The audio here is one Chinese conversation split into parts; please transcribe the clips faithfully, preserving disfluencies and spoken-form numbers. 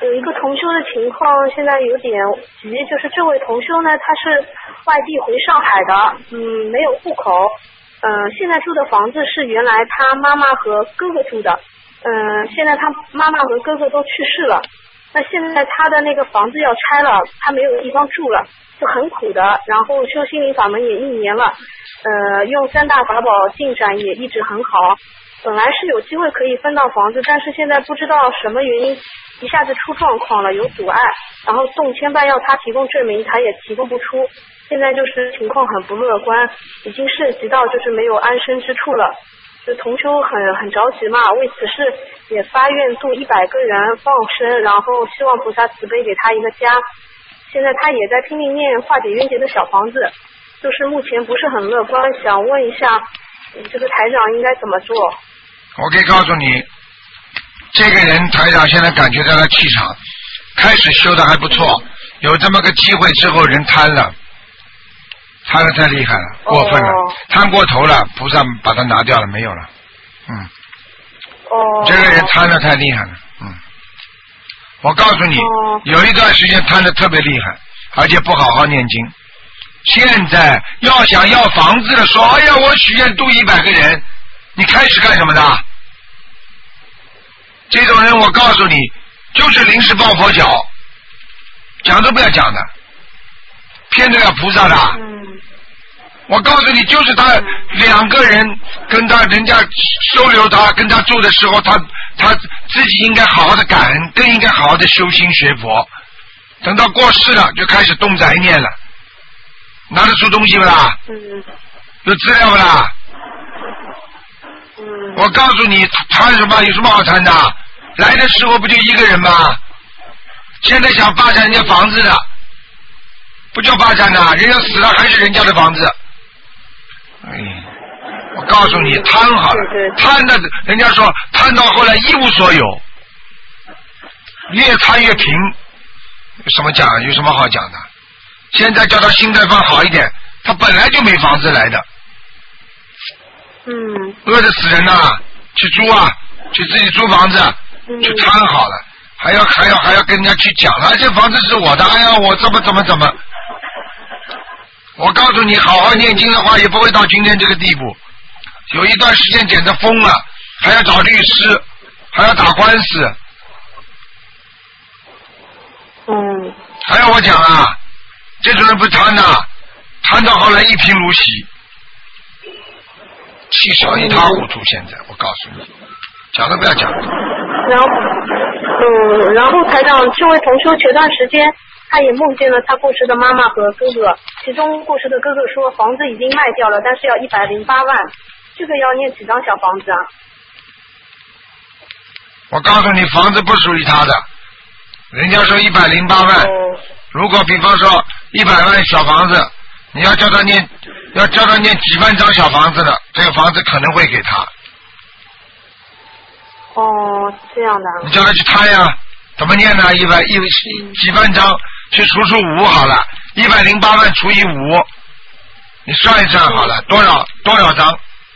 有一个同修的情况，现在有点急，就是这位同修呢，他是外地回上海的，嗯，没有户口，嗯、呃，现在住的房子是原来他妈妈和哥哥住的，嗯、呃，现在他妈妈和哥哥都去世了，那现在他的那个房子要拆了，他没有地方住了，就很苦的，然后修心灵法门也一年了，呃，用三大法宝进展也一直很好，本来是有机会可以分到房子，但是现在不知道什么原因一下子出状况了，有阻碍，然后动千般要他提供证明，他也提供不出，现在就是情况很不乐观，已经涉及到就是没有安身之处了。这同修很很着急嘛，为此事也发愿度一百个人放生，然后希望菩萨慈悲给他一个家。现在他也在拼命念化解冤结的小房子，就是目前不是很乐观，想问一下这个台长应该怎么做？ 我可以告诉你，这个人台长现在感觉到他气场开始修的还不错，有这么个机会之后人贪了，贪的太厉害了，过分了，哦、贪过头了，菩萨把他拿掉了，没有了。嗯。 哦。 这个人贪的太厉害了，嗯。我告诉你， 哦、 有一段时间贪的特别厉害，而且不好好念经。现在要想要房子的，说哎呀，我许愿度一百个人，你开始干什么的？这种人，我告诉你，就是临时抱佛脚，讲都不要讲的，骗得了菩萨的。 嗯。 我告诉你，就是他两个人跟他人家收留他，跟他住的时候，他他自己应该好好的感恩，更应该好好的修心学佛。等到过世了，就开始动宅念了。拿得出东西不啦？ 嗯。 有资料不啦？ 嗯。 我告诉你，贪什么？有什么好贪的？来的时候不就一个人吗？现在想霸占人家房子的，不叫霸占的，人家死了还是人家的房子。哎，我告诉你，贪好了，贪的，人家说贪到后来一无所有，越贪越贫，有什么讲？有什么好讲的？现在叫他心态放好一点，他本来就没房子来的。 嗯。 饿得死人呐、啊！去租啊，去自己租房子， 嗯、 去贪好了，还要还要还要跟人家去讲了，这房子是我的，哎呀，我怎么怎么怎么。我告诉你，好好念经的话，也不会到今天这个地步。有一段时间简直疯了，还要找律师，还要打官司。 嗯。 还要我讲啊？这种人不贪呐，贪到后来一贫如洗，气小一塌糊涂。现在我告诉你，讲都不要讲。 然后，嗯，然后台长，这位同修前段时间他也梦见了他过世的妈妈和哥哥，其中过世的哥哥说房子已经卖掉了，但是要一百零八万，这个要念几张小房子啊？ 我告诉你，房子不属于他的，人家说一百零八万。 嗯。 如果比方说一百万小房子，你要叫他念，要叫他念几万张小房子的，这个房子可能会给他。 哦，这样的。 你叫他去贪呀，怎么念呢？一百一几万张，去除除五好了，一百零八万除以五，你算一算好了，多少多少张？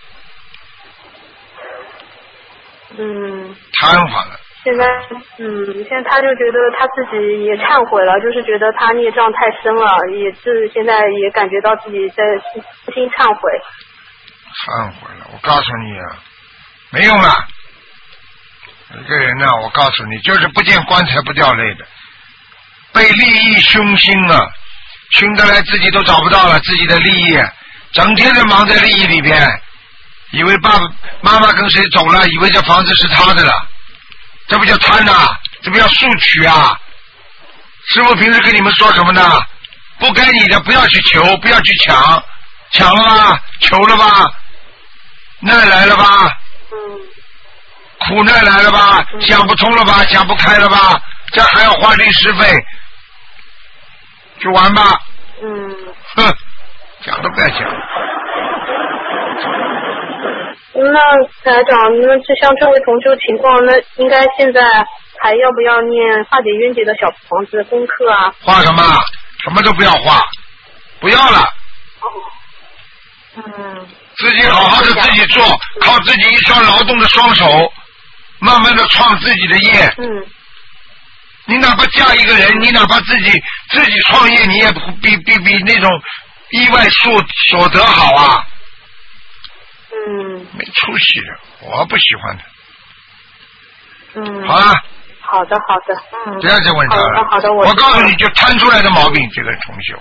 嗯。 贪好了。 现在，嗯，现在他就觉得他自己也忏悔了，就是觉得他孽障太深了，也是现在也感觉到自己在心忏悔。 忏悔了，我告诉你啊，没用了。一个人呢、啊，我告诉你，就是不见棺材不掉泪的，被利益熏心啊，熏得来自己都找不到了自己的利益，整天的忙在利益里边，以为爸爸妈妈跟谁走了，以为这房子是他的了。这不叫贪呐、啊，这不叫索取啊！师父平时跟你们说什么呢？不该你的不要去求，不要去抢，抢了吧，求了吧，难来了吧， 嗯， 苦难来了吧，嗯、想不通了吧，想不开了吧，这还要花律师费，去玩吧。 嗯。 哼，讲都不要讲。 那台长，那就像这位同修情况，那应该现在还要不要念化解冤结的小房子功课啊？ 画什么？什么都不要画，不要了。 哦。嗯。 自己好好的自己做，靠自己一双劳动的双手，慢慢的创自己的业。 嗯。 你哪怕嫁一个人，你哪怕自己自己创业，你也比比比那种意外所所得好啊。 嗯。 没出息的，我不喜欢的。 嗯。 好了。 好的，好的。嗯。 不要再问他了。 好的，好的，我。 我告诉你就摊出来的毛病，这个重修。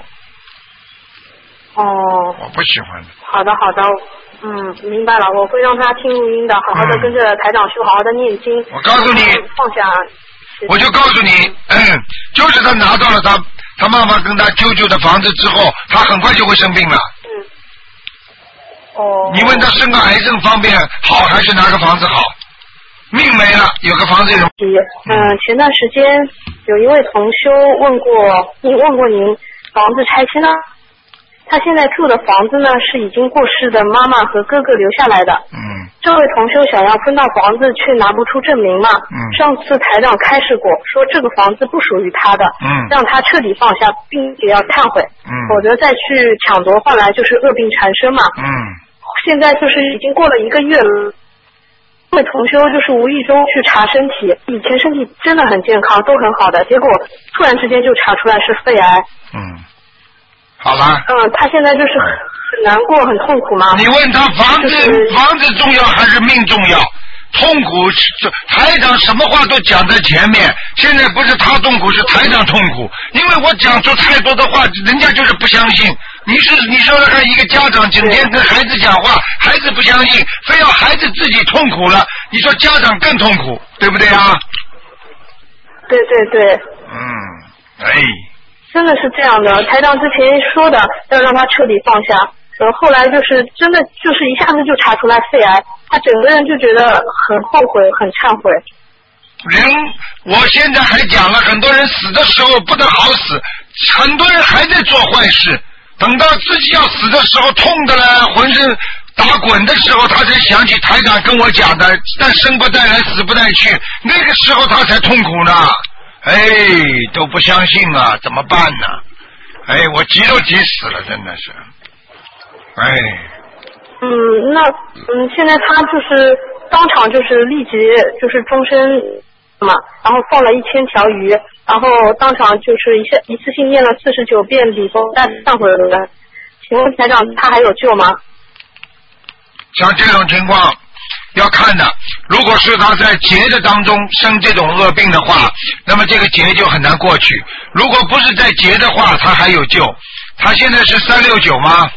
哦。 我不喜欢的。 好的，好的。嗯，明白了，我会让他听录音的，好好的跟着台长修，好好的念经。 我告诉你， 放下。 我就告诉你，嗯，就是他拿到了他他妈妈跟他舅舅的房子之后，他很快就会生病了。 嗯。哦。 你问他生个癌症方面好还是拿个房子好？命没了，有个房子有。 嗯，前段时间有一位同修问过，您问过您房子拆迁呢？他现在住的房子呢是已经过世的妈妈和哥哥留下来的。 嗯。 这位同修想要分到房子，却拿不出证明嘛。 嗯。 上次台长开示过，说这个房子不属于他的。 嗯。 让他彻底放下，并且要忏悔。 嗯。 否则再去抢夺换来就是恶病缠身嘛。 嗯。 现在就是已经过了一个月了。这位同修就是无意中去查身体，以前身体真的很健康，都很好的，结果突然之间就查出来是肺癌。 嗯。好了。 嗯，他现在就是很难过，很痛苦吗？ 你问他房子、就是、房子重要还是命重要？痛苦，台长什么话都讲在前面。现在不是他痛苦，是台长痛苦。因为我讲出太多的话，人家就是不相信。你是你说的一个家长整天跟孩子讲话，孩子不相信，非要孩子自己痛苦了，你说家长更痛苦，对不对啊？ 对对对。 嗯，哎。 真的是这样的，台长之前说的要让他彻底放下，然后后来就是真的就是一下子就查出来肺癌，他整个人就觉得很后悔，很忏悔。 人，我现在还讲了，很多人死的时候不得好死，很多人还在做坏事，等到自己要死的时候，痛的了，浑身打滚的时候，他才想起台长跟我讲的，但生不带来，死不带去，那个时候他才痛苦呢。哎，都不相信啊，怎么办呢？哎，我急都急死了，真的是。哎。 嗯，那嗯，现在他就是当场就是立即就是终身嘛，然后放了一千条鱼，然后当场就是一下一次性念了四十九遍礼佛大忏悔文。请问台长，他还有救吗？ 像这种情况。要看的，如果是他在劫的当中生这种恶病的话，那么这个劫就很难过去。如果不是在劫的话，他还有救。他现在是三六九吗？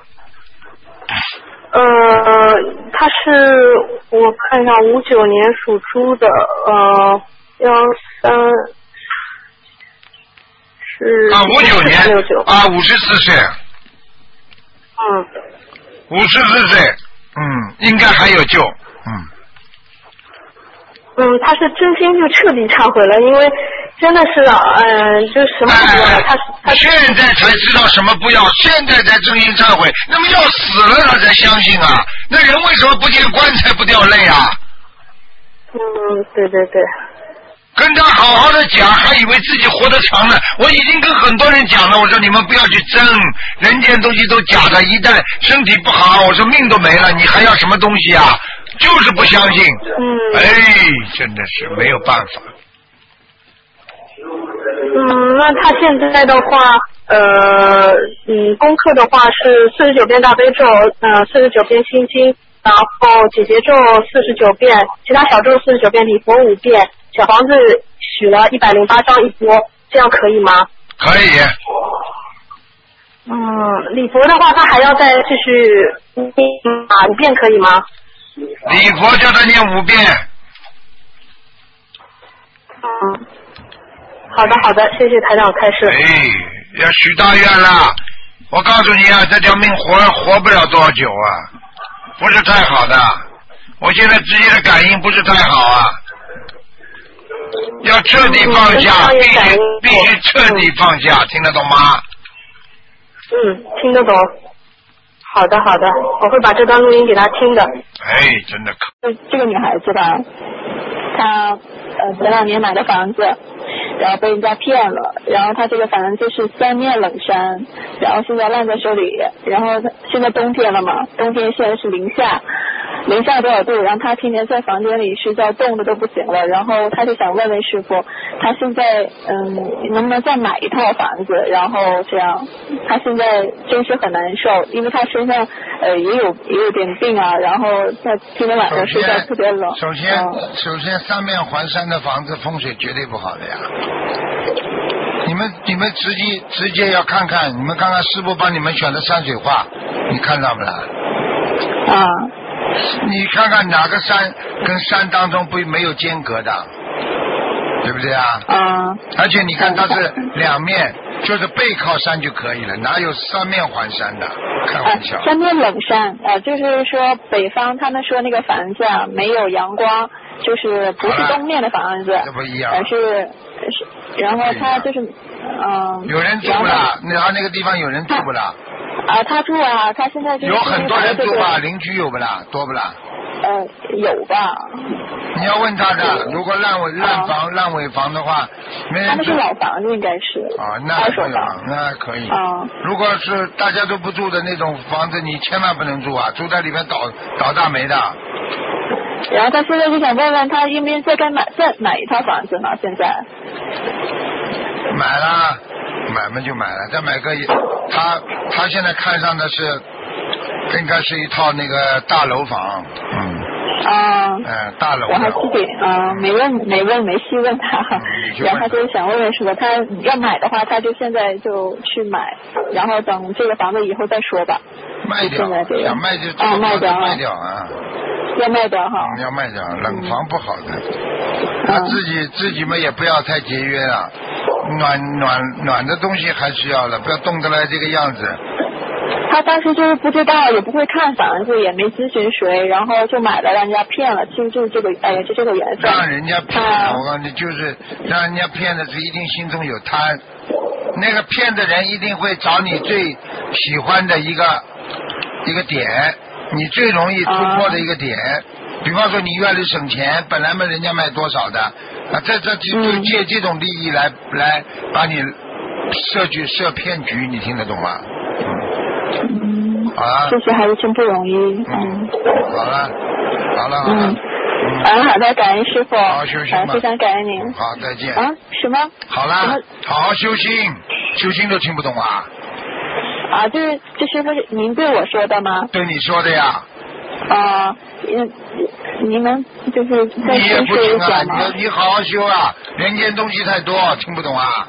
呃，他是我看一下，五九年属猪的，呃，幺三是啊，五九年啊，五十四岁。 嗯。 五十四岁，嗯，应该还有救。嗯， 嗯，他是真心就彻底忏悔了，因为真的是，嗯、呃，就什么都不要了。他他现在才知道什么不要，现在才真心忏悔。那么要死了他才相信啊！那人为什么不见棺材不掉泪啊？ 嗯，对对对。 跟他好好的讲，还以为自己活得长呢。我已经跟很多人讲了，我说你们不要去争，人间东西都假的，一旦身体不好，我说命都没了，你还要什么东西啊？就是不相信。 嗯。 哎，真的是没有办法。 嗯，那他现在的话，呃，嗯，功课的话是四十九遍大悲咒，呃，四十九遍心经，然后姐姐咒四十九遍，其他小咒四十九遍，礼佛五遍。小房子许了一百零八张一波，这样可以吗？ 可以。 嗯，礼佛的话，他还要再继续念啊五遍，可以吗？ 礼佛叫他念五遍。 嗯，好的好的，谢谢台长开示。 哎，要许大愿了，我告诉你啊，这条命活活不了多少久啊，不是太好的。我现在直接的感应不是太好啊。要彻底放下，必须必须彻底放下，听得懂吗？ 嗯，听得懂。好的，好的，我会把这段录音给他听的。 哎，真的可。 这这个女孩子吧，她呃前两年买的房子，然后被人家骗了，然后她这个房子是三面冷山，然后现在烂在手里，然后现在冬天了嘛，冬天现在是零下， 零下多少度，然后他天天在房间里睡觉，冻的都不行了，然后他就想问问师傅，他现在嗯能不能再买一套房子，然后这样，他现在真是很难受，因为他身上呃也有也有点病啊，然后他今天晚上睡觉特别冷。 首先， 嗯、 首先三面环山的房子风水绝对不好的呀。你们你们直接直接要看看，你们看看师傅帮你们选的山水画，你看到不啦？ 啊。 你看看哪个山跟山当中不没有间隔的，对不对啊？ 啊。 而且你看它是两面，就是背靠山就可以了，哪有三面环山的？开玩笑。 啊、三面冷山啊，就是说北方他们说那个房子啊没有阳光，就是不是东面的房子， 这不一样， 而是是，然后他就是嗯。 有人住不啦？然后那个地方有人住不啦？ 啊，他住啊，他现在就是有很多人住吧，邻居有不啦？多不啦？ 呃，有吧。 你要问他的，如果烂尾烂房、烂尾房的话，没人住。 他们是老房子，应该是。 啊，那可以，那可以。 啊。 如果是大家都不住的那种房子，你千万不能住啊，住在里面倒倒大霉的。 然后他现在就想问问他，应不应该再买再买一套房子呢？现在。 买了。买嘛就买了，再买个，他他现在看上的是，应该是一套那个大楼房，嗯。 啊。 嗯，大楼。 我还记得啊，没问没问没细问他， 嗯、 然后他就想问问是吧？他要买的话，他就现在就去买，然后等这个房子以后再说吧。 卖掉。想卖就啊卖掉卖掉啊。 要卖掉哈。 嗯、要卖掉，冷房不好的。嗯、他自己自己嘛也不要太节约了。暖暖暖的东西还是要的，不要冻得来这个样子。 他当时就是不知道，也不会看房子，也没咨询谁，然后就买了，让人家骗了，就就这个，哎呀，就这个缘分。 让人家骗了，我告诉你，就是让人家骗的是一定心中有贪。那个骗的人一定会找你最喜欢的一个一个点，你最容易突破的一个点。啊、比方说你愿意省钱，本来嘛人家卖多少的。啊，这这就就借这种利益来、嗯、来把你设局设骗局，你听得懂吗？ 嗯。 好了。 这些还是真不容易。嗯。 嗯好了，好了，好了。 嗯。嗯，好的，感恩师傅。 好好休息吧。 非常感恩您。 好，再见。 啊？什么？ 好了，好好修心，修心都听不懂啊。 啊，就是这师傅您对我说的吗？ 对你说的呀。 啊，嗯。你能就是再深说一下吗？ 你你好好修啊！人间东西太多，听不懂啊。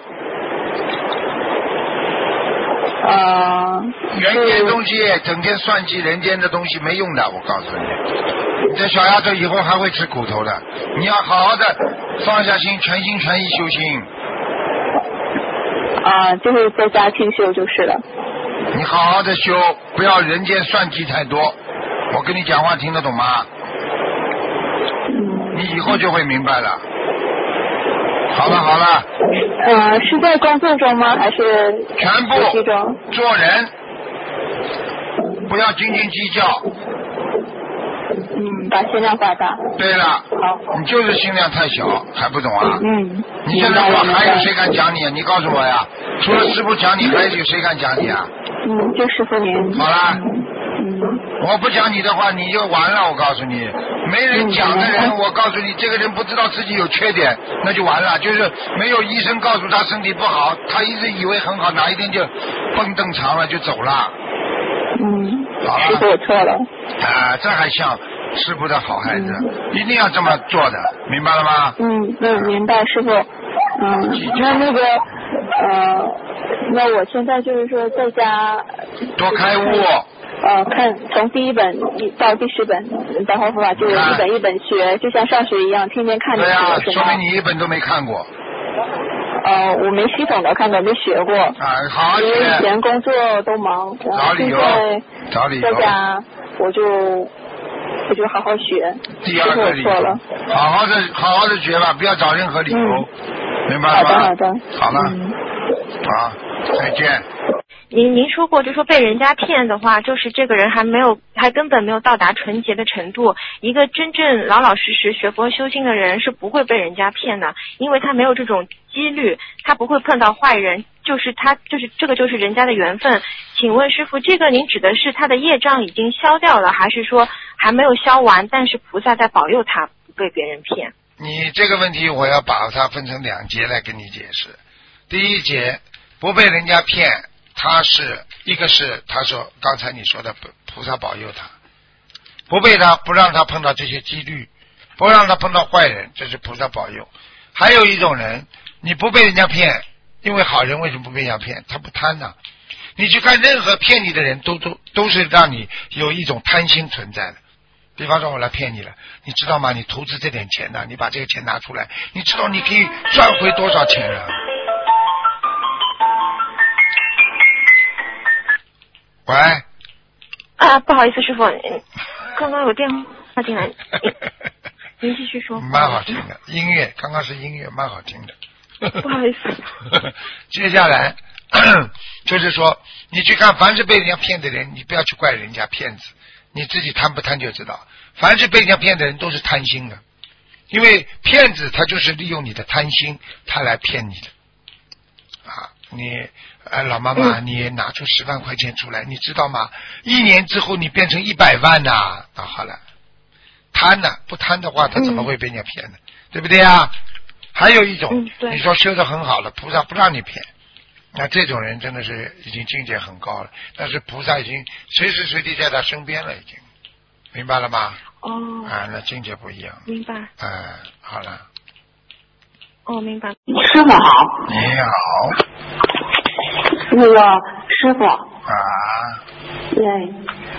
啊。 人间东西，整天算计人间的东西没用的，我告诉你。这小丫头以后还会吃苦头的。你要好好的放下心，全心全意修心。 啊，就是在家听修就是了。 你好好的修，不要人间算计太多。我跟你讲话听得懂吗？你以后就会明白了。好了好了。 呃，是在工作中吗？还是全部做人，不要斤斤计较。 嗯，把心量发大。 对了。 好。 你就是心量太小，还不懂啊？ 嗯。 你现在说还有谁敢讲你？你告诉我呀！除了师傅讲你，还有谁敢讲你啊？ 嗯，就师傅您。 好啦。 嗯。 我不讲你的话，你就完了。我告诉你，没人讲的人，我告诉你，这个人不知道自己有缺点，那就完了。就是没有医生告诉他身体不好，他一直以为很好，哪一天就蹦蹬长了就走了。 嗯。 好了。 师傅我错了。 啊，这还像师傅的好孩子，嗯、一定要这么做的，明白了吗？ 嗯嗯，明白，师傅。嗯，那那个呃，那我现在就是说在家多开悟。 呃，看从第一本到第十本《白话佛法》，就一本一本学，就像上学一样，天天看着学。 对啊，说明你一本都没看过。 呃，我没系统的看过，没学过。 啊，好好学。 因为以前工作都忙，然后现在在家我就我就好好学。 第二个理由。 错了。 好好的好好的学吧，不要找任何理由， 嗯、 明白了吗？ 好的好的。 好了。 嗯、 好，再见。 您您说过，就说被人家骗的话，就是这个人还没有，还根本没有到达纯洁的程度。一个真正老老实实学佛修心的人是不会被人家骗的，因为他没有这种几率，他不会碰到坏人就是他就是这个就是人家的缘分。请问师父，这个您指的是他的业障已经消掉了，还是说还没有消完，但是菩萨在保佑他不被别人骗？ 你这个问题我要把它分成两节来跟你解释。第一节，不被人家骗，他是一个是他说刚才你说的菩萨保佑他，不被他不让他碰到这些几率，不让他碰到坏人，这是菩萨保佑。还有一种人，你不被人家骗，因为好人为什么不被人家骗？他不贪呢、啊。你去看任何骗你的人都都都是让你有一种贪心存在的。比方说我来骗你了，你知道吗？你投资这点钱呢、啊，你把这个钱拿出来，你知道你可以赚回多少钱啊？喂。 啊，不好意思，师傅，刚刚有电话进来，您继续说。 蛮好听的音乐，刚刚是音乐，蛮好听的。 不好意思。 接下来就是说，你去看，凡是被人家骗的人，你不要去怪人家骗子，你自己贪不贪就知道。凡是被人家骗的人都是贪心的，因为骗子他就是利用你的贪心，他来骗你的。啊，你呃老妈妈，嗯、你拿出十万块钱出来，你知道吗？一年之后你变成一百万呐、啊！啊，好了，贪呐、啊，不贪的话，他怎么会被人家骗呢？嗯、对不对啊？还有一种， 嗯、 你说修得很好了，菩萨不让你骗，那这种人真的是已经境界很高了，但是菩萨已经随时随地在他身边了，已经明白了吗？ 哦， 啊，那境界不一样。 明白。 嗯、啊，好了。 哦，明白。 师傅好。 你好。 那个师傅。 啊。 对。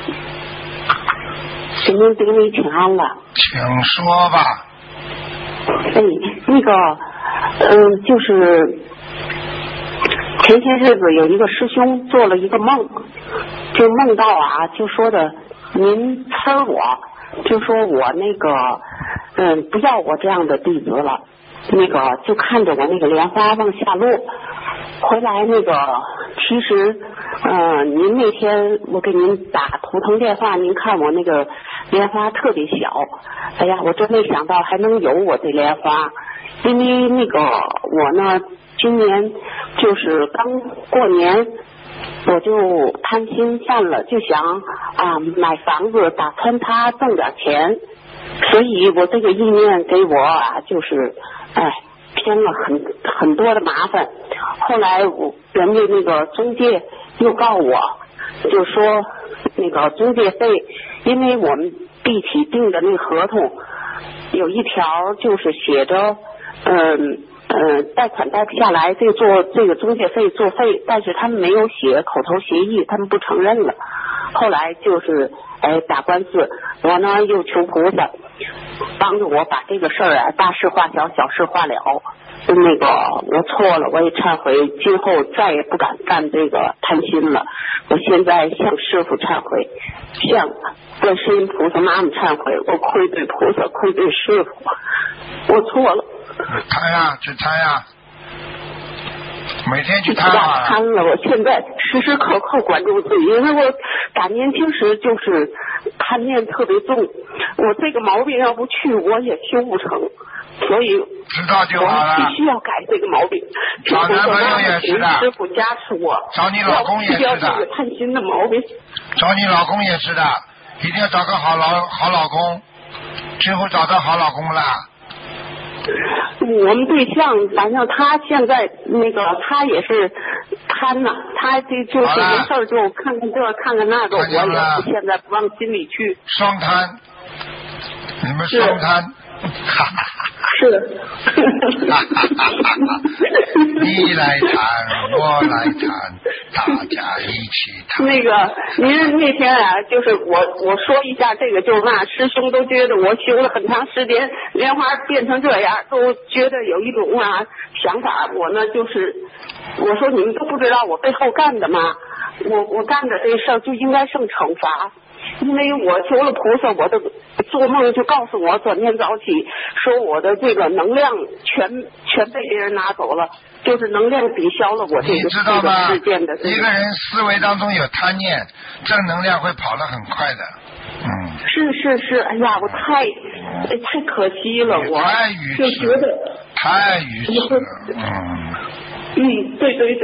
给您给您请安了。 请说吧。 哎，那个，嗯，就是前些日子有一个师兄做了一个梦，就梦到啊，就说的您呲我，就说我那个，嗯，不要我这样的弟子了。那个就看着我那个莲花往下落，回来那个其实，呃，您那天我给您打图腾电话，您看我那个莲花特别小，哎呀，我真没想到还能有我这莲花，因为那个我呢，今年就是刚过年，我就贪心犯了，就想啊买房子打穿它挣点钱，所以我这个意念给我啊就是哎添了很很多的麻烦。后来我人家那个中介又告我，就说那个中介费，因为我们一起订的那个合同有一条就是写着嗯呃贷款贷不下来，这做这个中介费作废，但是他们没有写口头协议，他们不承认了。后来就是哎打官司，我呢又求菩萨帮助我把这个事儿啊大事化小，小事化了。那个我错了，我也忏悔，今后再也不敢干这个贪心了。我现在向师父忏悔，向观世音菩萨妈妈忏悔，我愧对菩萨，愧对师父，我错了。 贪呀，去贪呀，每天去贪啊！ 贪了，我现在时时刻刻关注自己，因为我打年轻时就是贪念特别重，我这个毛病要不去我也修不成，所以知道就好了。 我必须要改这个毛病。 找男朋友也是的， 师傅加持我。 找你老公也是的。 要这个贪心的毛病。 找你老公也是的，一定要找个好老好老公，最后找到好老公了。 我们对象，反正他现在那个他也是贪呐、啊，他这就是没事就看看这看看那个，我也现在不往心里去。 双贪，你们双贪。 是的。 你来谈，我来谈，大家一起谈。 那个，您那天啊，就是我我说一下这个，就是嘛，师兄都觉得我修了很长时间，莲花变成这样，都觉得有一种啊想法。我呢，就是我说你们都不知道我背后干的吗？我我干的这事儿就应该受惩罚。因为我求了菩萨，我的做梦就告诉我转天早起，说我的这个能量全全被别人拿走了，就是能量抵消了我这个知道吗？ 事件的、这个。 一个人思维当中有贪念，正能量会跑得很快的。嗯。 是是是，哎呀，我太、嗯、太可惜了，我就觉得太愚痴了。嗯。 嗯，对对对，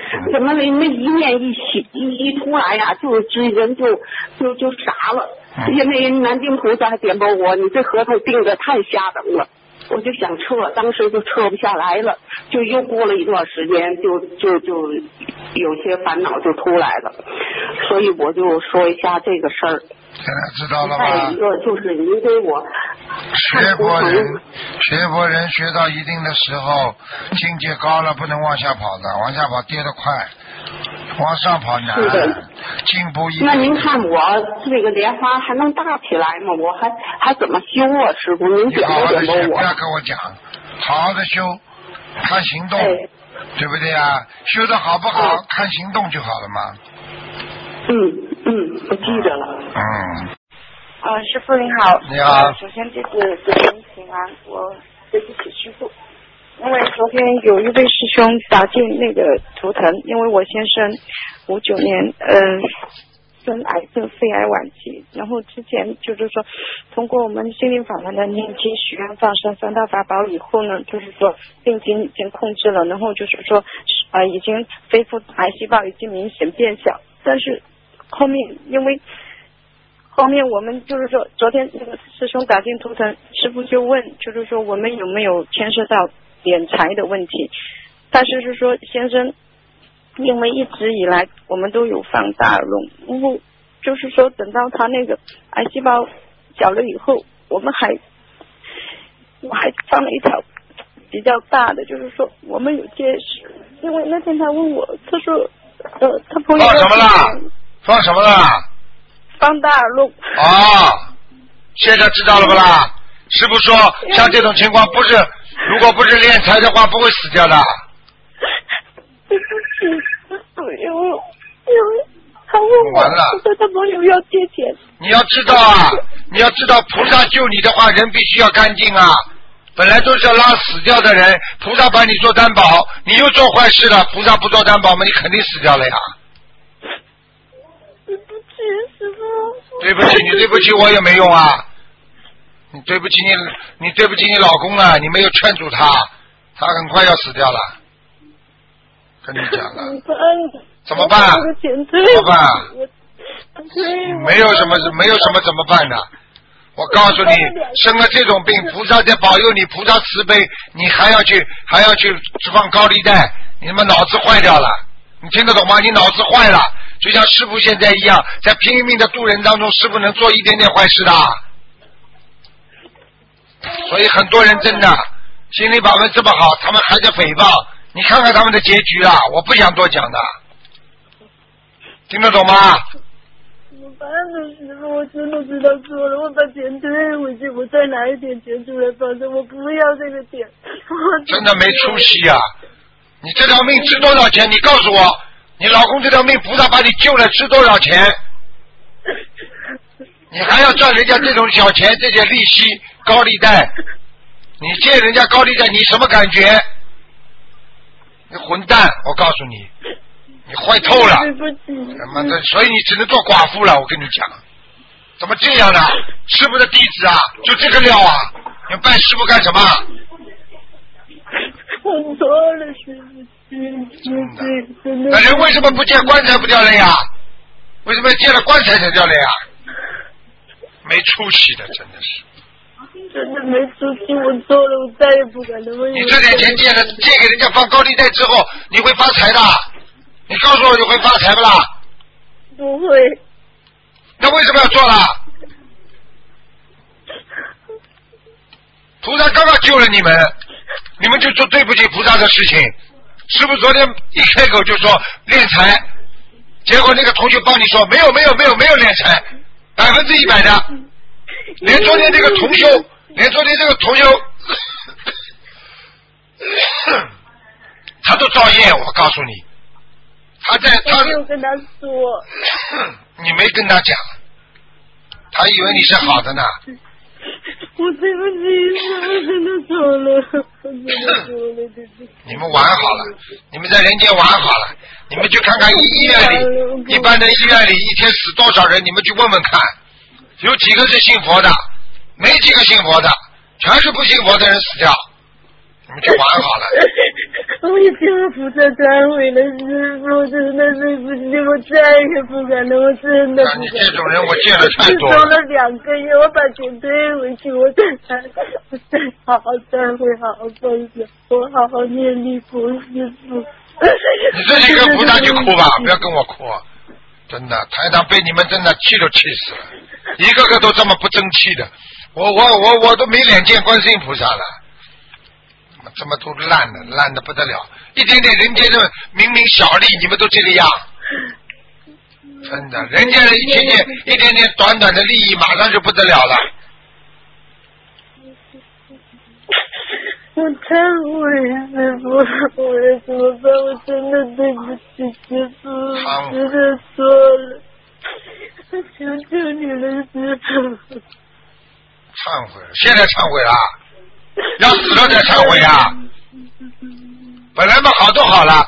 怎么那那一念一起一一出来呀、啊，就这人就就就傻了。因为南京菩萨还点拨我，你这合同定的太下等了，我就想撤，当时就撤不下来了，就又过了一段时间，就就就有些烦恼就出来了，所以我就说一下这个事儿。 现在知道了吧？ 再一个就是您给我学佛人，学佛人学到一定的时候，境界高了不能往下跑的，往下跑跌得快，往上跑难，进步一。 那您看我这个莲花还能大起来吗？我还还怎么修啊，师傅？您点拨点拨我。 不要跟我讲，好好的修，看行动，哎、对不对啊？修的好不好，哎、看行动就好了嘛。 嗯嗯，我记着了。 嗯。 啊，师傅您好。 你好。 首先就是给您请安，我对不起师傅，因为昨天有一位师兄打进那个图腾，因为我先生五九年嗯生癌症肺癌晚期，然后之前就是说通过我们心灵法门的念经许愿放生三大法宝以后呢，就是说病情已经控制了，然后就是说啊、呃、已经肺部癌细胞已经明显变小，但是后面因为后面我们就是说昨天那个师兄打进图腾，师傅就问就是说我们有没有牵涉到敛财的问题，但是是说先生因为一直以来我们都有放大容，然后就是说等到他那个癌细胞小了以后，我们还我还放了一条比较大的，就是说我们有结石，因为那天他问我，他说呃他朋友放什么啦？放什么啦？ 放大肉。 哦，现在知道了不啦？师傅说像这种情况不是，如果不是敛财的话不会死掉的。 对不起，因为因为他问我，他说他朋友要借钱。 你要知道啊，你要知道菩萨救你的话，人必须要干净啊。本来都是要拉死掉的人，菩萨把你做担保，你又做坏事了，菩萨不做担保嘛，你肯定死掉了呀。 对不起，师傅。 对不起，你对不起我也没用啊。你对不起你，你对不起你老公啊，你没有劝阻他，他很快要死掉了。跟你讲了，怎么办？怎么办？没有什么，没有什么怎么办的。我告诉你，生了这种病，菩萨在保佑你，菩萨慈悲，你还要去还要去放高利贷，你他妈脑子坏掉了，你听得懂吗？你脑子坏了，就像师父现在一样，在拼命的渡人当中，师父能做一点点坏事的。所以很多人真的心理法门这么好，他们还在诽谤，你看看他们的结局啊！我不想多讲的，听得懂吗？ 怎么办呢，师傅？我真的知道错了，我把钱退回去，我再拿一点钱出来放着，我不要这个钱。 真的没出息啊！你这条命值多少钱？你告诉我，你老公这条命菩萨把你救了，值多少钱？你还要赚人家这种小钱，这些利息、高利贷，你借人家高利贷，你什么感觉？你混蛋！我告诉你，你坏透了。 对不起。 他妈的，所以你只能做寡妇了。我跟你讲，怎么这样呢？师傅的弟子啊，就这个料啊！你拜师傅干什么？ 我错了，师傅。真的。 那人为什么不见棺材不掉泪呀？为什么见了棺材才掉泪啊？没出息的，真的是。 真的没出息，我错了，我再也不敢那么。 你这点钱借了，借给人家放高利贷之后，你会发财的。你告诉我，你会发财不啦？ 不会。 那为什么要做了？菩萨刚刚救了你们，你们就做对不起菩萨的事情。师父昨天一开口就说敛财，结果那个同学帮你说没有没有没有没有敛财，百分之一百的。连昨天这个同修，连昨天这个同修，他都造业，我告诉你，他在他没有跟他说， 你没跟他讲，他以为你是好的呢。 我对不起，我真的错了，我真的错了，对不起。 你们玩好了，你们在人间玩好了，你们去看看医院里，一般的医院里一天死多少人，你们去问问看。有几个是信佛的？没几个信佛的，全是不信佛的人死掉。 你们去玩好了。 我已经和菩萨忏悔了，师父，真的对不起，我再也不敢了，我真的不敢了。 你这种人我见了太多了。 收了两个月，我把钱退回去，我再我再好好忏悔，好好放下，我好好念礼佛，师父。 你自己跟菩萨去哭吧，不要跟我哭。真的，台长被你们真的气都气死了，一个个都这么不争气的，我我我我都没脸见观世音菩萨了，这么都烂的，烂的不得了，一点点人间的明明小利，你们都这个样，真的，人家的一点点一点点短短的利益，马上就不得了了。 我忏悔，师父，我要怎么办？我真的对不起师父，真的错了，我求求你了，师父。 忏悔了，现在忏悔了，要死了再忏悔啊！本来嘛好都好了。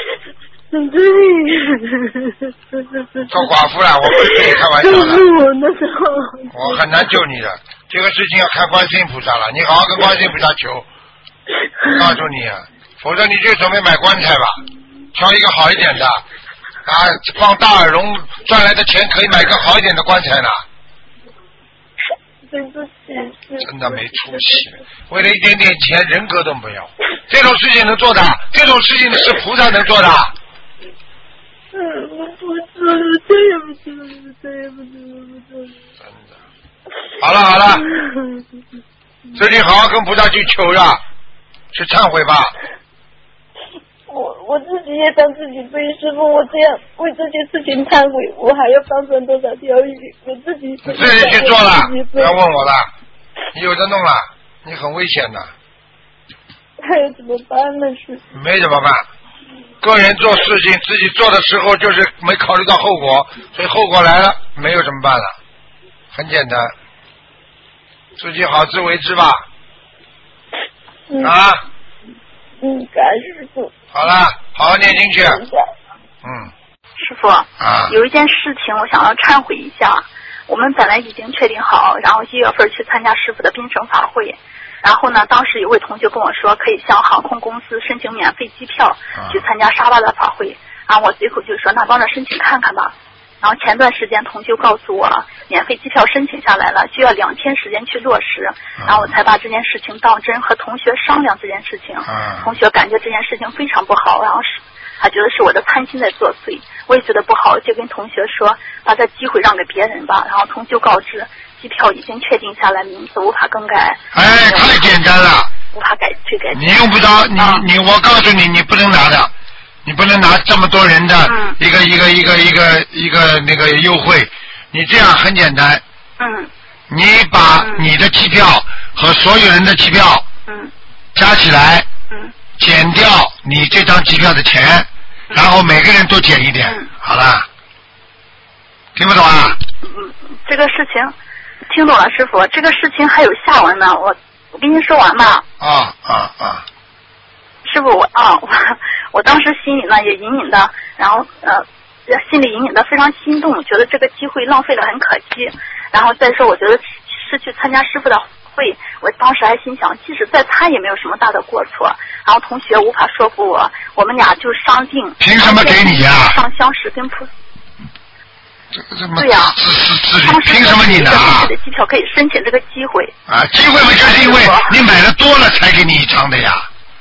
对。 做寡妇了，我不是跟你开玩笑的。 我那时候。 我很难救你的，这个事情要看观世音菩萨了，你好好跟观世音菩萨求。告诉你啊，否则你就准备买棺材吧，挑一个好一点的啊，放大耳窿赚来的钱可以买个好一点的棺材呢。 对不起， 真的没出息，为了一点点钱人格都没有，这种事情能做的，这种事情是菩萨能做的。 嗯，我不做了，再也不做了，再也不做了，不做了。 真的。好了好了，自己好好跟菩萨去求呀。去忏悔吧。 我我自己也当自己背，师父，我这样为这件事情忏悔，我还要放生多少条鱼？我自己自己去做了，不要问我了，你有的弄了，你很危险的。 还有怎么办呢？师父没怎么办，个人做事情自己做的时候就是没考虑到后果，所以后果来了没有怎么办了？很简单，自己好自为之吧。 嗯、 啊， 嗯，感恩师父。 好了，好好念进去。嗯。 师父， 啊， 有一件事情我想要忏悔一下。我们本来已经确定好，然后一月份去参加师父的宾省法会。然后呢，当时有位同学跟我说，可以向航空公司申请免费机票、啊、去参加沙巴的法会。然后我随口就说，那帮着申请看看吧。然后前段时间同学告诉我，免费机票申请下来了，需要两天时间去落实，然后我才把这件事情当真，和同学商量这件事情。同学感觉这件事情非常不好，然后是他觉得是我的贪心在作祟，我也觉得不好，就跟同学说，把这机会让给别人吧。然后同学告知，机票已经确定下来，名字无法更改。 哎，太简单了， 无法改去改。 你用不着，你、啊、你我告诉你，你不能拿的。你不能拿这么多人的一个、嗯、一个一个一个一个那个优惠，你这样很简单。 嗯。 你把你的机票和所有人的机票， 嗯， 加起来， 嗯， 减掉你这张机票的钱，嗯、然后每个人都减一点， 嗯、 好了。听不懂啊？ 嗯，这个事情听懂了，师傅。这个事情还有下文呢，我我跟您说完吧。 啊啊啊！ 师傅，我啊，我我当时心里呢也隐隐的，然后呃，心里隐隐的非常心动，觉得这个机会浪费了很可惜。然后再说，我觉得是去参加师傅的会，我当时还心想，即使再参也没有什么大的过错。然后同学无法说服我，我们俩就商定。 凭什么给你呀、啊？ 上香石跟菩。 对呀、啊， 凭什么你拿？ 的机票可以申请这个机会。 啊，机会嘛，就是因为你买的多了才给你一张的呀。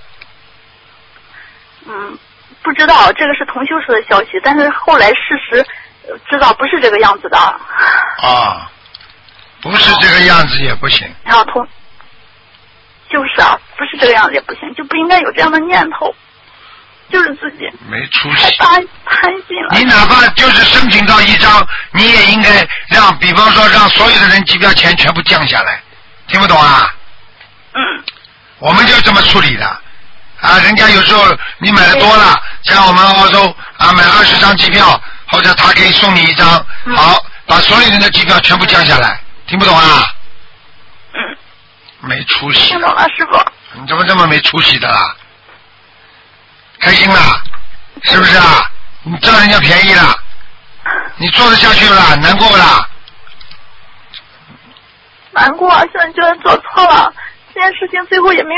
嗯，不知道，这个是同修说的消息，但是后来事实知道不是这个样子的。 啊，不是这个样子也不行。 然后同，就是啊，不是这个样子也不行，就不应该有这样的念头，就是自己没出息， 太贪心了。 你哪怕就是申请到一张，你也应该让，比方说让所有的人机票钱全部降下来，听不懂啊？ 嗯。 我们就这么处理的。啊，人家有时候你买的多了，像我们澳洲啊，买二十张机票，或者他可以送你一张， 嗯、 好，把所有人的机票全部降下来，听不懂啊？ 嗯。 没出息。 听懂了，师傅。 你怎么这么没出息的啦？开心啦，是不是啊？你占人家便宜了，你做得下去不啦？难过不啦？ 难过，现在觉得做错了。这件事情最后也没有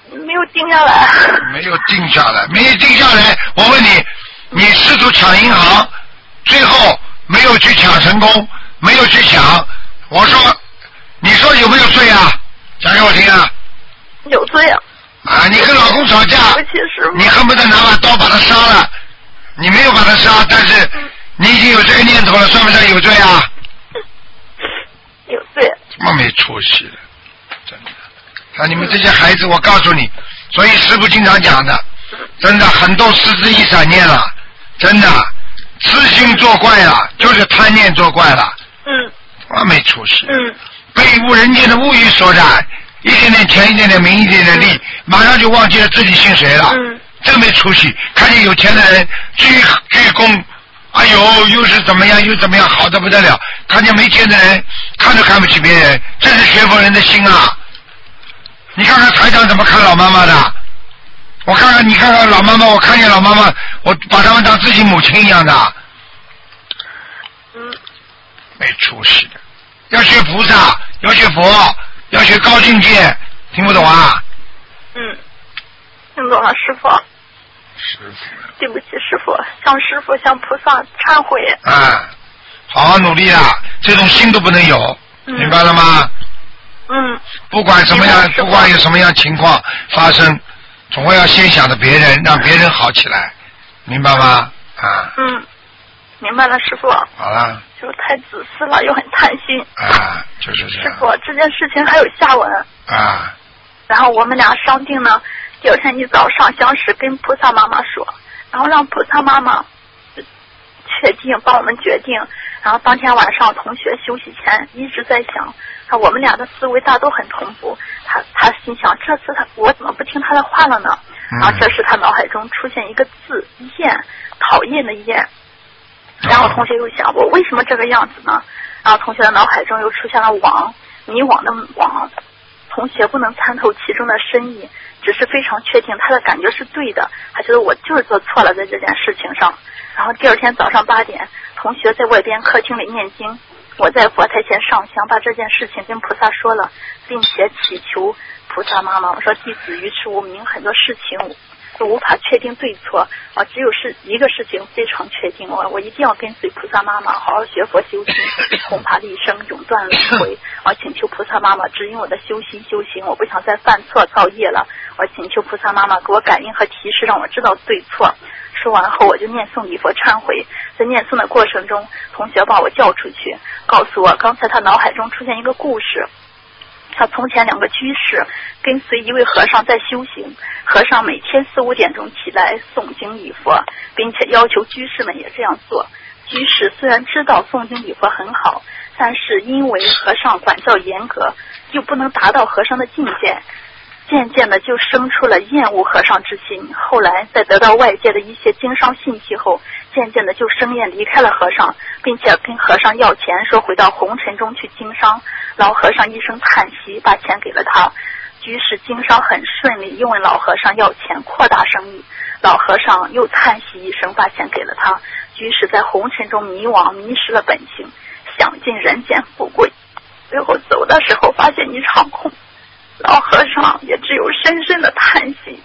没有定下来。 没有定下来，没有定下来。我问你，你试图抢银行，最后没有去抢成功，没有去抢。我说，你说有没有罪啊？讲给我听啊。 有罪啊。 啊，你跟老公吵架，你恨不得拿把刀把他杀了，你没有把他杀，但是你已经有这个念头了，算不算有罪啊？ 有罪。 这么没出息的，真的。像你们这些孩子，我告诉你，所以师父经常讲的，真的很多失之一闪念了，真的，痴心作怪了，就是贪念作怪了。 嗯。 这么没出息。 嗯。 被物人间的物欲所染。一点点钱，一点点名，一点点利，马上就忘记了自己姓谁了。嗯，真没出息。看见有钱的人鞠鞠躬，哎呦，又是怎么样，又怎么样，好的不得了。看见没钱的人，看都看不起别人，这是学佛人的心啊！你看看台长怎么看老妈妈的？我看看，你看看老妈妈，我看见老妈妈，我把他们当自己母亲一样的。 嗯， 没出息的，要学菩萨，要学佛。要学高境界，听不懂啊？ 嗯，听懂了，师傅。 师傅。 对不起，师傅，向师傅向菩萨忏悔。 啊，好好努力啊！这种心都不能有，嗯、明白了吗？ 嗯。 不管什么样，不管有什么样情况发生，总会要先想着别人，让别人好起来，明白吗？啊。 嗯，明白了，师傅。 好了。 就太自私了，又很贪心。 啊，就是这样。 师傅，这件事情还有下文。 啊。然后我们俩商定呢，第二天一早上香时跟菩萨妈妈说，然后让菩萨妈妈确定帮我们决定。然后当天晚上同学休息前一直在想，我们俩的思维大都很同步。他他心想，这次他我怎么不听他的话了呢？嗯、然后这时他脑海中出现一个字厌，讨厌的厌。然后同学又想，我为什么这个样子呢？然后同学的脑海中又出现了惘，迷惘的惘。同学不能参透其中的深意，只是非常确定他的感觉是对的，他觉得我就是做错了在这件事情上。然后第二天早上八点，同学在外边客厅里念经，我在佛台前上香，把这件事情跟菩萨说了，并且祈求菩萨妈妈，我说弟子愚痴无明，很多事情都无法确定对错啊，只有是一个事情非常确定，我我一定要跟随菩萨妈妈好好学佛修心，恐怕立生永断轮回。我请求菩萨妈妈指引我的修心修行，我不想再犯错造业了。我请求菩萨妈妈给我感应和提示，让我知道对错。说完后，我就念诵礼佛忏悔。在念诵的过程中，同学把我叫出去，告诉我刚才他脑海中出现一个故事。他从前两个居士跟随一位和尚在修行，和尚每天四五点钟起来诵经礼佛，并且要求居士们也这样做。居士虽然知道诵经礼佛很好，但是因为和尚管教严格，又不能达到和尚的境界，渐渐的就生出了厌恶和尚之心。后来在得到外界的一些经商信息后，渐渐的就生厌离开了和尚，并且跟和尚要钱，说回到红尘中去经商。老和尚一声叹息，把钱给了他。居士经商很顺利，又问老和尚要钱扩大生意。老和尚又叹息一声，把钱给了他。居士在红尘中迷惘，迷失了本性，想尽人间富贵，最后走的时候发现一场空。老和尚也只有深深的叹息。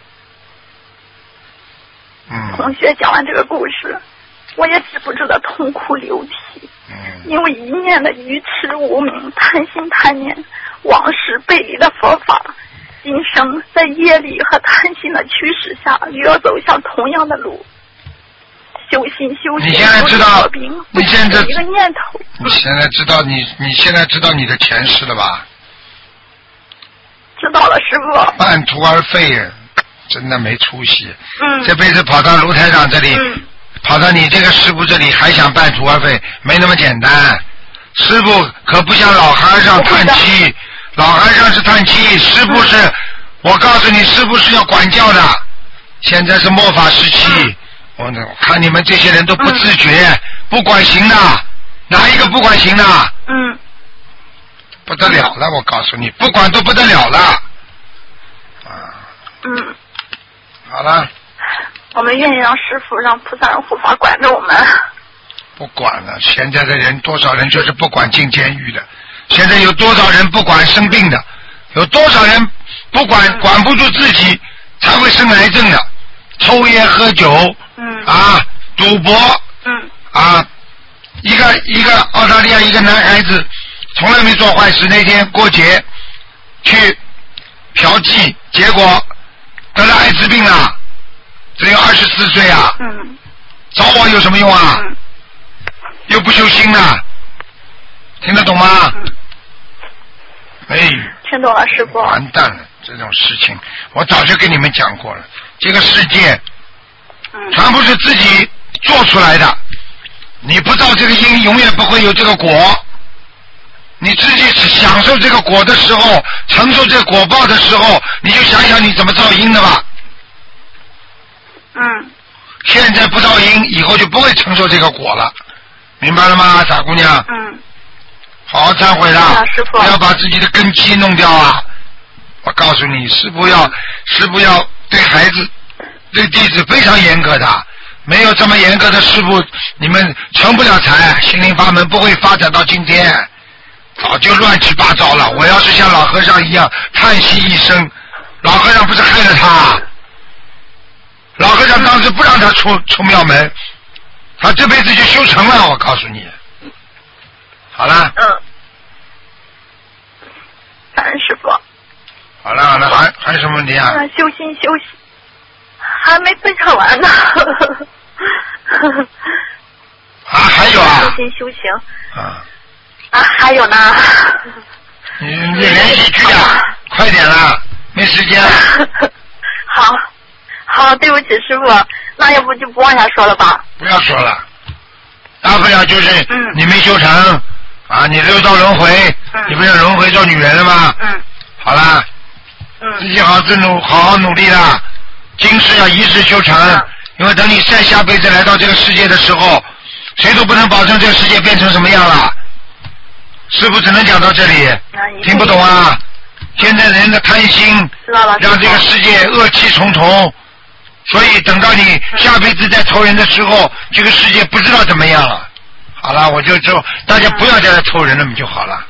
嗯， 同学讲完这个故事，我也止不住的痛哭流涕。嗯，因为一念的愚痴无明、贪心贪念、往事背离了佛法，今生在业力和贪心的驱使下，又要走向同样的路。修心修行， 你现在知道， 你现在一个念头， 你现在知道你你现在知道你的前世了吧？ 知道了，师傅。 半途而废，真的没出息。 嗯。 这辈子跑到卢台长这里。 嗯。 跑到你这个师傅这里还想半途而废，没那么简单。师傅可不像老和尚叹气，老和尚是叹气，师傅是，嗯、我告诉你，师傅是要管教的。现在是末法时期，我我看你们这些人都不自觉，嗯、不管行的，哪一个不管行的？ 嗯。 不得了了，我告诉你，不管都不得了了。啊。 嗯。 好了。 我们愿意让师父、让菩萨、让护法管着我们。 不管了，现在的人多少人就是不管进监狱的，现在有多少人不管生病的，有多少人不管管不住自己，才会生癌症的。抽烟喝酒， 嗯， 啊，赌博， 嗯， 啊，一个一个澳大利亚一个男孩子，从来没做坏事，那天过节去嫖妓，结果得了艾滋病了，只有二十四岁啊， 嗯， 找我有什么用啊？ 嗯， 又不修心啊，听得懂吗？ 嗯， 哎， 听懂了，师傅。 完蛋了，这种事情我早就跟你们讲过了，这个世界全部是自己做出来的，你不造这个因，永远不会有这个果。你自己享受这个果的时候，承受这个果报的时候，你就想想你怎么造因的吧。 嗯。 现在不造因，以后就不会承受这个果了，明白了吗，傻姑娘？ 嗯。 好好忏悔啦， 师傅， 不要把自己的根基弄掉啊！我告诉你，师父要师父要对孩子、对弟子非常严格的，没有这么严格的师父，你们成不了才，心灵法门不会发展到今天，早就乱七八糟了。我要是像老和尚一样叹息一声，老和尚不是害了他？老和尚当时不让他出出庙门，他这辈子就修成了。我告诉你，好了。 嗯。感恩师傅。 好了好了，还还有什么问题啊？ 啊，修心修心，还没分享完呢。 啊，还有啊？ 修心修行。 啊。 啊，还有呢。 你你连续剧啊，快点了，没时间了。 好，好，对不起师傅，那要不就不往下说了吧？ 不要说了，大不了就是你没修成、嗯、啊，你六道轮回、嗯，你不是轮回做女人了吗？ 嗯。 好了。 嗯。 自己好好努好好努力啦，今世要一世修成、嗯，因为等你再下辈子来到这个世界的时候，谁都不能保证这个世界变成什么样了。师父只能讲到这里，听不懂啊？现在人的贪心，让这个世界恶气重重，所以等到你下辈子再投人的时候，这个世界不知道怎么样了。好了，我就就大家不要再来投人了，就好了。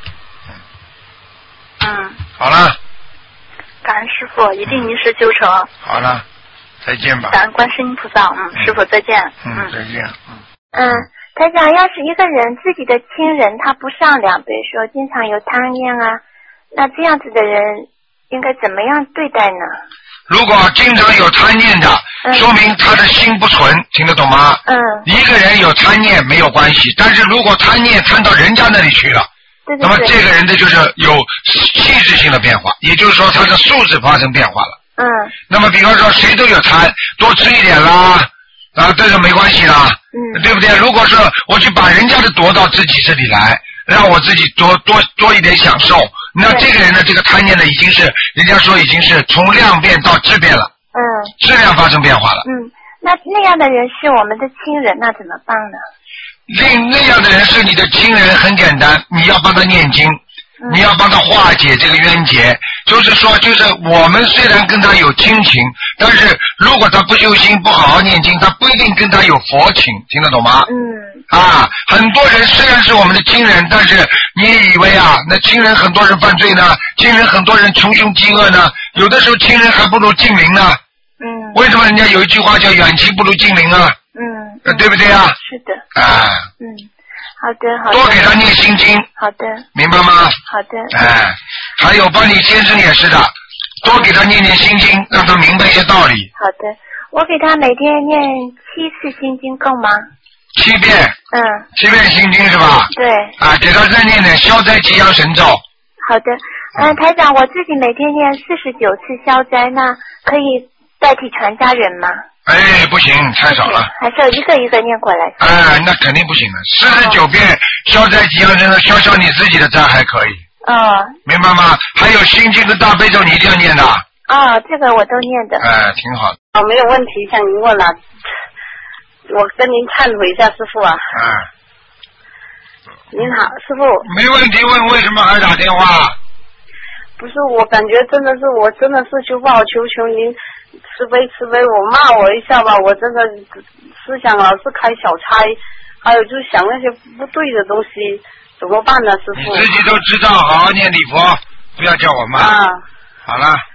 嗯。 好了。 感恩师父，一定一世修成。 好了，再见吧。 感恩观世音菩萨，嗯，师父再见。 嗯，再见。嗯。 嗯。台长，要是一个人自己的亲人他不善良，比如说经常有贪念啊，那这样子的人应该怎么样对待呢？ 如果经常有贪念的、嗯、说明他的心不纯，听得懂吗？ 嗯。 一个人有贪念没有关系，但是如果贪念贪到人家那里去了， 对对对， 那么这个人的就是有气质性的变化，也就是说他的素质发生变化了。 嗯。 那么比方说谁都有贪，多吃一点啦，啊，这个没关系啦。 嗯， 对不对？如果说我去把人家的夺到自己这里来，让我自己多多多一点享受，那这个人呢，这个贪念呢，已经是人家说已经是从量变到质变了。 嗯， 质量发生变化了。 嗯，那那样的人是我们的亲人，那怎么办呢？ 那那样的人是你的亲人，很简单，你要帮他念经。你要帮他化解这个冤结，就是说，就是我们虽然跟他有亲情，但是如果他不修心，不好好念经，他不一定跟他有佛情，听得懂吗？ 嗯。 啊，很多人虽然是我们的亲人，但是你也以为啊，那亲人很多人犯罪呢，亲人很多人穷凶极恶呢，有的时候亲人还不如近邻呢。 嗯。 为什么人家有一句话叫远亲不如近邻啊？ 嗯。 呃，对不对啊？ 是的。 啊。 嗯。好的，好的。 多给他念心经。 好的。 明白吗？ 好的。 哎，还有帮你先生也是的，多给他念念心经，让他明白一些道理。 好的，我给他每天念七次心经够吗？ 七遍。 嗯。 七遍心经是吧？ 对。 啊，给他再念点消灾吉祥神咒。 好的，嗯，台长，我自己每天念四十九次消灾，那可以代替全家人吗？ 哎，不行，太少了。 还是要一个一个念过来。 哎，那肯定不行的。四十九遍消灾吉祥神咒，消消你自己的灾还可以。 哦。 明白吗？还有心经跟大悲咒，你一定要念的。 哦，这个我都念的。 哎，挺好的。 哦，没有问题，向您问了。我跟您忏悔一下，师父啊。 哎。 您好，师父。 没问题，问为什么还打电话？ 不是，我感觉真的是，我真的是求不好，求求您。慈悲慈悲，我骂我一下吧，我真的思想老是开小差，还有就是想那些不对的东西，怎么办呢，师父？ 你自己都知道，好好念礼佛，不要叫我骂。 啊。 好了。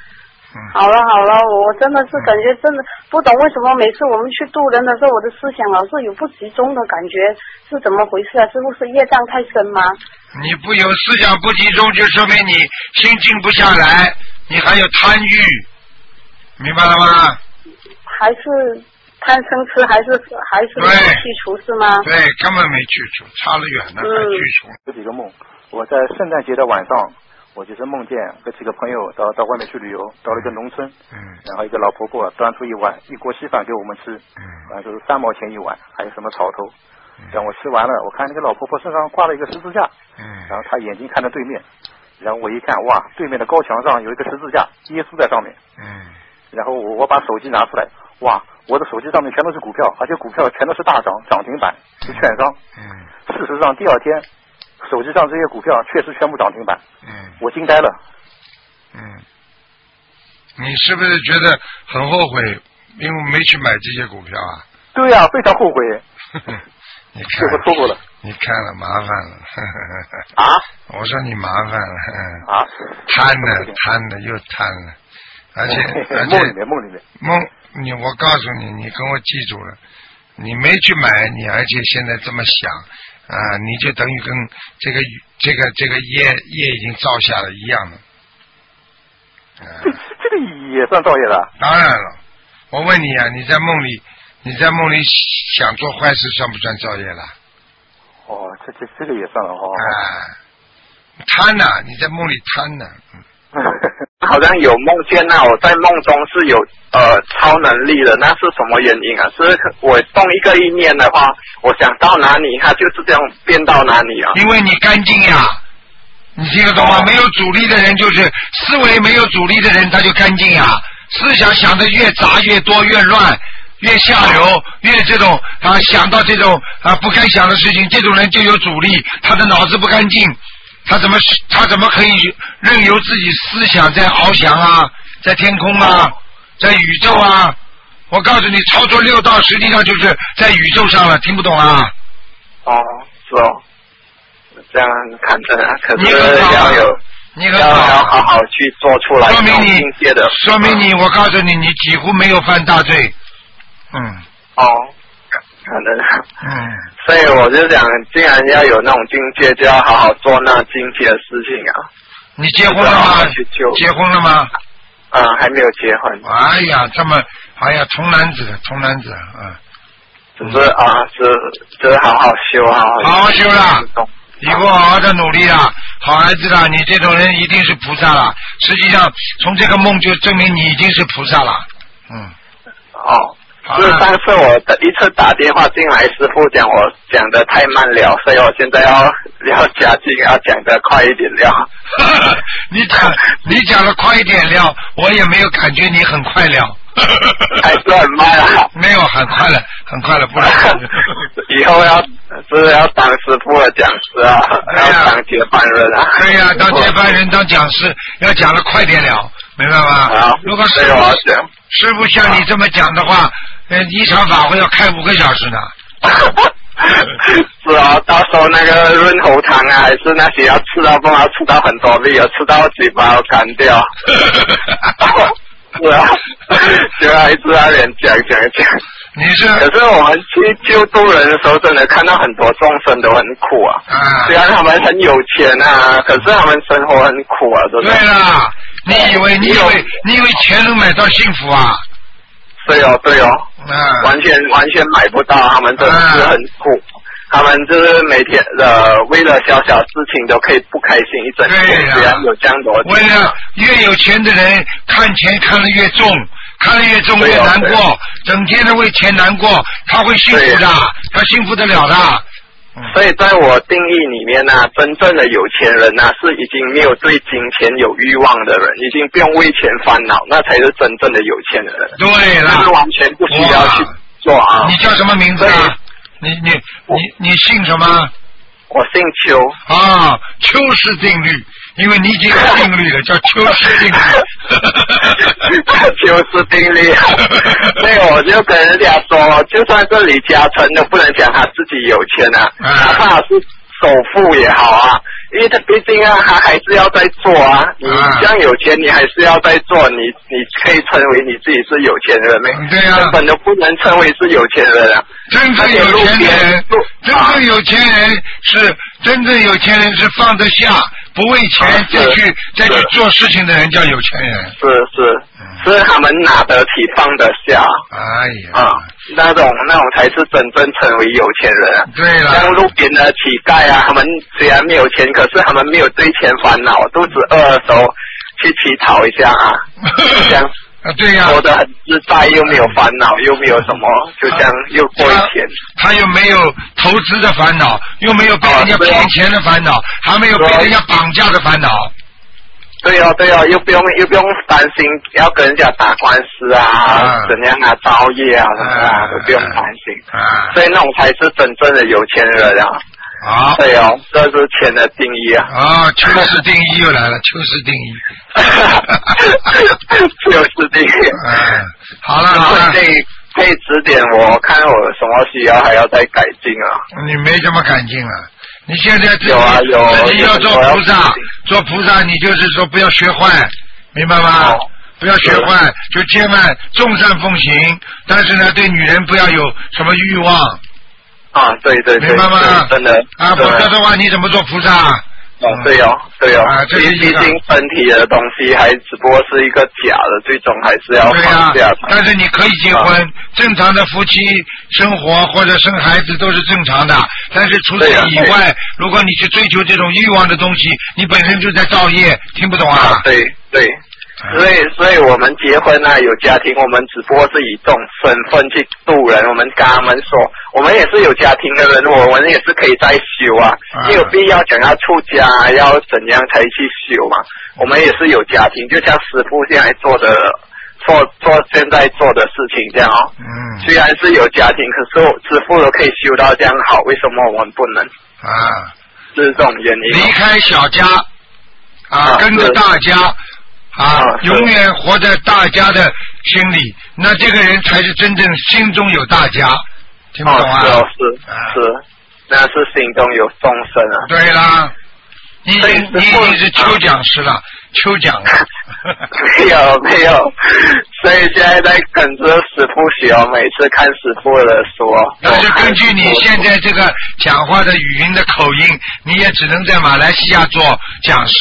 好了好了，我真的是感觉真的不懂为什么每次我们去渡人的时候，我的思想老是有不集中的感觉，是怎么回事啊？是不是业障太深吗？ 你不有思想不集中，就说明你心静不下来，你还有贪欲，明白了吗？ 还是贪嗔痴，还是还是没有去除是吗？ 对，根本没去除，差了远了还去除。 这几个梦，我在圣诞节的晚上。我就是梦见跟几个朋友到到外面去旅游，到了一个农村，嗯，然后一个老婆婆端出一碗一锅稀饭给我们吃，嗯，然后就是三毛钱一碗，还有什么草头，让我吃完了，我看那个老婆婆身上挂了一个十字架，嗯，然后她眼睛看着对面，然后我一看，哇，对面的高墙上有一个十字架，耶稣在上面，嗯，然后我我把手机拿出来，哇，我的手机上面全都是股票，而且股票全都是大涨涨停板，是券商，嗯，事实上第二天。手机上这些股票确实全部涨停板，嗯，我惊呆了。 嗯，你是不是觉得很后悔，因为没去买这些股票啊？ 对呀、啊，非常后悔。 你看， 我错过了。 你看了，麻烦了。 啊？ 我说你麻烦了。 啊？ 贪了，贪了，又贪了，而且而且梦里面，梦里面。 梦，你我告诉你，你跟我记住了，你没去买，你而且现在这么想。啊，你就等于跟这个这个这个业业已经造下了一样的。 啊、这这个也算造业的？ 当然了，我问你啊，你在梦里你在梦里想做坏事，算不算造业了？ 哦，这这这个也算了哦。 啊，贪呐、啊，你在梦里贪呐、啊。嗯好像有梦见啊，我在梦中是有呃超能力的，那是什么原因啊？是我动一个意念的话，我想到哪里，它就是这样变到哪里啊？ 因为你干净呀，你听得懂吗？哦、没有阻力的人就是思维没有阻力的人，他就干净呀。思想想的越杂越多越乱越下流越这种啊想到这种啊不该想的事情，这种人就有阻力，他的脑子不干净。他怎么他怎么可以任由自己思想在翱翔啊，在天空啊，在宇宙啊？我告诉你，操作六道实际上就是在宇宙上了，听不懂啊？ 哦，是哦，这样看着啊，可是要有你很要要好好去做出来， 说明你的说明你，我告诉你，你几乎没有犯大罪。嗯。 哦。可能， 嗯， 所以我就想，既然要有那种境界，就要好好做那境界的事情啊。 你结婚了吗？结婚了吗？ 啊、嗯，还没有结婚。 哎呀，这么，哎呀，童男子，童男子，嗯。 只是啊，是，就是好好修，好好好好修啦，以后好好的努力啦，好孩子啦，你这种人一定是菩萨啦。实际上，从这个梦就证明你已经是菩萨了。嗯。 哦。是上次我的一次打电话进来，师父讲我讲的太慢了，所以我现在要要加劲，要讲的快一点了。 你讲你讲的快一点了，我也没有感觉你很快了。 还是很慢啊？ 没有，很快了，很快了，不然以后要是要当师父的讲师啊， 啊要当接班人啊。 对呀、啊，当接班人，当讲师，要讲的快点了，明白吗？ 啊， 如果师傅师傅像你这么讲的话。呃，一场法会要开五个小时呢。 是啊，到时候那个润喉糖啊，还是那些要吃到不好吃到很多粒，要吃到嘴巴要干掉。是啊，就要一直在那边讲讲讲。 你是？ 可是我们去救助人的时候，真的看到很多众生都很苦啊。啊。虽然他们很有钱啊，可是他们生活很苦啊，真的。 对啦，你以为你以为你以为钱能买到幸福啊？ 对哦，对哦， 嗯， 完全完全买不到，他们真的是很苦，嗯、他们就是每天呃为了小小事情都可以不开心一整天，虽然有这样多。 为了越有钱的人看钱看得越重，看得越重越难过，哦、整天的为钱难过，他会幸福的，他幸福得了的。 所以在我定义里面呢、啊，真正的有钱人呢、啊，是已经没有对金钱有欲望的人，已经不用为钱烦恼，那才是真正的有钱的人。 对了， 就是完全不需要去做啊。 你叫什么名字啊？你你你你姓什么？ 我姓邱。 啊，邱氏定律，因为你已经有定律了，叫邱氏定律。 邱氏定律，所以我就跟人家说，就算是李嘉诚都不能讲他自己有钱啊，哪怕是首富也好啊， 因为他毕竟啊，他还是要在做啊。你这样有钱，你还是要在做，你你可以称为你自己是有钱人没？ 对呀、啊， 根本都不能称为是有钱人啊。 真正有钱人，真正有钱人是、啊、真正有钱人是放得下，不为钱再去、啊、再去做事情的人叫有钱人。 是是。是他们拿得起放得下， 哎呀， 啊，那种那种才是真正成为有钱人。 对了， 像路边的乞丐啊，他们虽然没有钱，可是他们没有对钱烦恼，肚子饿的时候去乞讨一下啊，这样啊，对呀、啊， 活得很自在，又没有烦恼，又没有什么，就这样又过一天。 他又没有投资的烦恼，又没有被人家骗钱的烦恼，啊、还没有被人家绑架的烦恼。 对哦，对哦，又不用又不用担心要跟人家打官司啊，啊怎样啊，造业啊什么啊，都不用担心。啊，所以那种才是真正的有钱人啊。 啊， 对哦，这是钱的定义啊。 啊，秋实定义又来了，秋实定义。 秋实定义。 嗯，好了好了。 可以可以指点我，看我什么需要还要再改进啊。 你没怎么改进啊。你现在自己有啊有自己要做菩萨，做菩萨你就是说不要学坏，明白吗？哦、不要学坏，就千万众善奉行，但是呢，对女人不要有什么欲望。 啊，对对对， 明白吗？ 真的啊，否则的话你怎么做菩萨？ 哦，对哦，对哦， 啊，这毕竟身体的东西还只不过是一个假的，最终还是要放下。 啊、但是你可以结婚，啊、正常的夫妻生活或者生孩子都是正常的。但是除此以外，如果你去追求这种欲望的东西，你本身就在造业，听不懂啊？ 啊对对。所以，所以我们结婚啊，有家庭，我们只不过是以这种身份去度人。我们跟他们说，我们也是有家庭的人，我们也是可以再修啊，没有必要讲要出家，要怎样才去修嘛。我们也是有家庭，就像师父现在做的，做做现在做的事情这样哦。嗯。虽然是有家庭，可是师父都可以修到这样好，为什么我们不能？ 啊， 是这种原因。 离开小家，啊，跟着大家。啊，永远活在大家的心里，那这个人才是真正心中有大家，听不懂啊？ 哦，是哦，是、啊、是，那是心中有众生啊。 对啦，你已经你已经是秋讲师了，秋讲了。 没有没有，所以现在在跟着师父学，每次看师父的说。 但是根据你现在这个讲话的语音的口音，你也只能在马来西亚做讲师。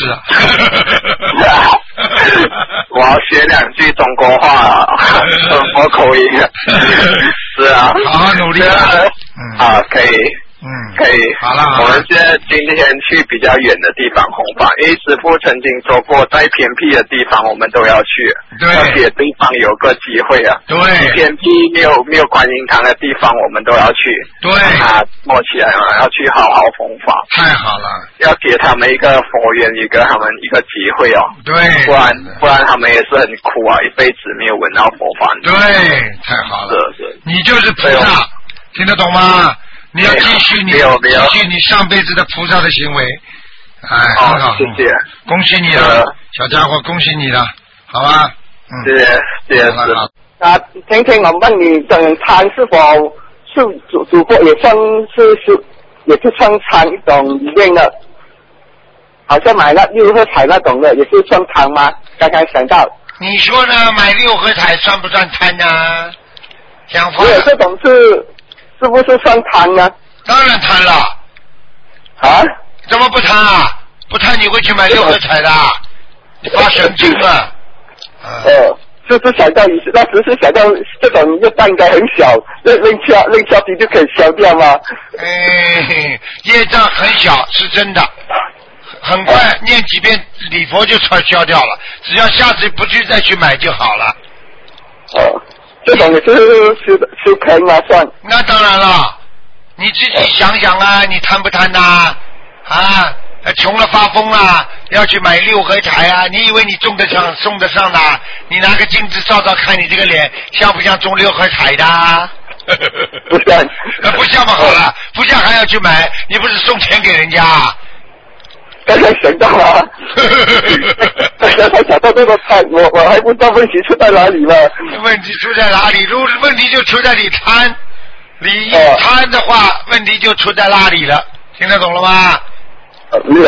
我要学两句中国话，中国口音。是啊， 好好努力啊！ 嗯、啊，可以。嗯，可以。 好了， 我们现在今天去比较远的地方弘法，因为师父曾经说过，在偏僻的地方我们都要去， 对， 而且地方有个机会啊。 对， 偏僻没有没有观音堂的地方，我们都要去。 对， 啊，摸起来嘛，要去好好弘法。 太好了， 要给他们一个佛缘，一个他们一个机会哦。 对， 不然不然他们也是很苦啊，一辈子没有闻到佛法。 对，太好了， 是是， 你就是菩萨，听得懂吗？你要继续你继续你上辈子的菩萨的行为，哎，很好， 谢谢， 恭喜你了，小家伙，恭喜你了，好吧？ 嗯，谢谢，谢谢师。 啊，今天我问你，整餐是否是主主播也算是是也是算餐一种里面的，好像买那六合彩那种的，也是算餐吗？刚刚想到。 你说呢？买六合彩算不算贪呢？讲话。 没有，这种是。是不是算贪呢？ 当然贪了。 啊？ 怎么不贪啊？不贪你会去买六合彩的？你发神经啊！ 哦，就是想到你那时是想到这种月蛋应该很小，扔扔下扔下去就可以消掉吗？ 哎，业障很小是真的，很快、啊、念几遍礼佛就消消掉了，只要下次不去再去买就好了。 哦。这种也是修修坑啊，算。 那当然了，你自己想想啊，你贪不贪呐？啊，穷了发疯啊，要去买六合彩啊！你以为你中得上、送得上的？你拿个镜子照照看，你这个脸像不像中六合彩的？ 不像。 不像嘛，好了，不像还要去买？你不是送钱给人家？ 刚才想到了，刚才想到这个贪，我我还不知道问题出在哪里了。 问题出在哪里？如果问题就出在你贪，你一贪的话，问题就出在那里了。听得懂了吗？ 呃，没有。